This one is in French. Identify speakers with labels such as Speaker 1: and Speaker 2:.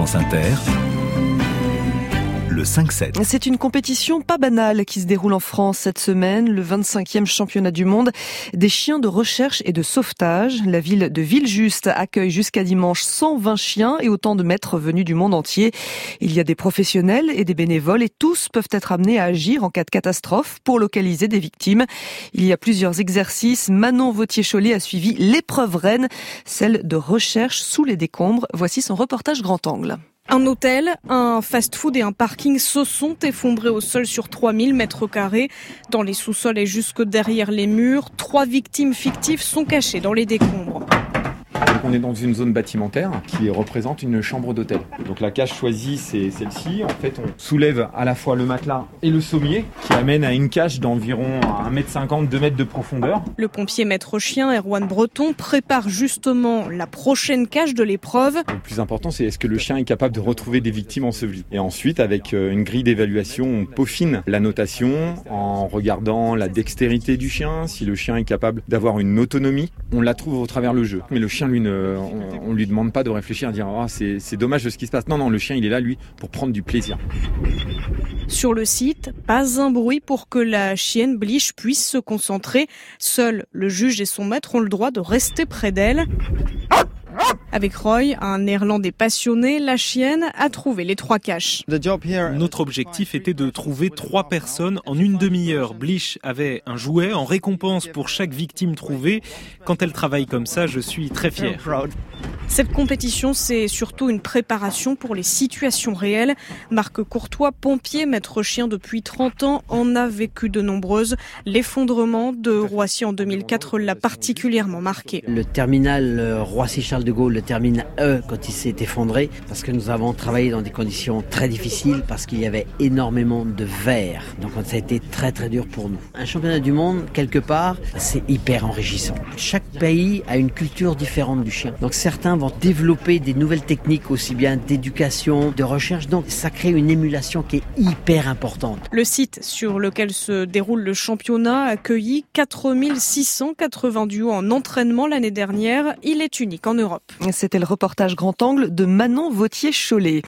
Speaker 1: France Inter, le 5-7.
Speaker 2: C'est une compétition pas banale qui se déroule en France cette semaine, le 25e championnat du monde des chiens de recherche et de sauvetage. La ville de Villejuste accueille jusqu'à dimanche 120 chiens et autant de maîtres venus du monde entier. Il y a des professionnels et des bénévoles et tous peuvent être amenés à agir en cas de catastrophe pour localiser des victimes. Il y a plusieurs exercices. Manon Vauthier-Cholet a suivi l'épreuve reine, celle de recherche sous les décombres. Voici son reportage grand angle.
Speaker 3: Un hôtel, un fast-food et un parking se sont effondrés au sol sur 3000 mètres carrés. Dans les sous-sols et jusque derrière les murs, 3 victimes fictives sont cachées dans les décombres.
Speaker 4: Donc on est dans une zone bâtimentaire qui représente une chambre d'hôtel. Donc la cage choisie, c'est celle-ci. En fait, on soulève à la fois le matelas et le sommier qui amène à une cage d'environ 1,50 m, 2 mètres de profondeur.
Speaker 3: Le pompier maître chien Erwan Breton prépare justement la prochaine cage de l'épreuve.
Speaker 4: Le plus important, c'est est-ce que le chien est capable de retrouver des victimes ensevelies. Et ensuite, avec une grille d'évaluation, on peaufine la notation en regardant la dextérité du chien. Si le chien est capable d'avoir une autonomie, on la trouve au travers le jeu. Mais le chien, lui, on lui demande pas de réfléchir, à dire oh, c'est dommage de ce qui se passe. Non, le chien, il est là, lui, pour prendre du plaisir.
Speaker 3: Sur le site, pas un bruit pour que la chienne Bleach puisse se concentrer. Seul le juge et son maître ont le droit de rester près d'elle. Avec Roy, un néerlandais passionné, la chienne a trouvé les 3 caches.
Speaker 5: Notre objectif était de trouver 3 personnes en une demi-heure. Bleach avait un jouet en récompense pour chaque victime trouvée. Quand elle travaille comme ça, je suis très fier.
Speaker 3: Cette compétition, c'est surtout une préparation pour les situations réelles. Marc Courtois, pompier, maître chien depuis 30 ans, en a vécu de nombreuses. L'effondrement de Roissy en 2004 l'a particulièrement marqué.
Speaker 6: Le terminal Roissy-Charles de Gaulle, le terminal E, quand il s'est effondré, parce que nous avons travaillé dans des conditions très difficiles, parce qu'il y avait énormément de verre. Donc ça a été très très dur pour nous. Un championnat du monde, quelque part, c'est hyper enrichissant. Chaque pays a une culture différente du chien. Donc certains vont développer des nouvelles techniques aussi bien d'éducation, de recherche. Donc ça crée une émulation qui est hyper importante.
Speaker 3: Le site sur lequel se déroule le championnat a accueilli 4680 duos en entraînement l'année dernière. Il est unique en Europe.
Speaker 2: C'était le reportage grand angle de Manon Vauthier-Cholet.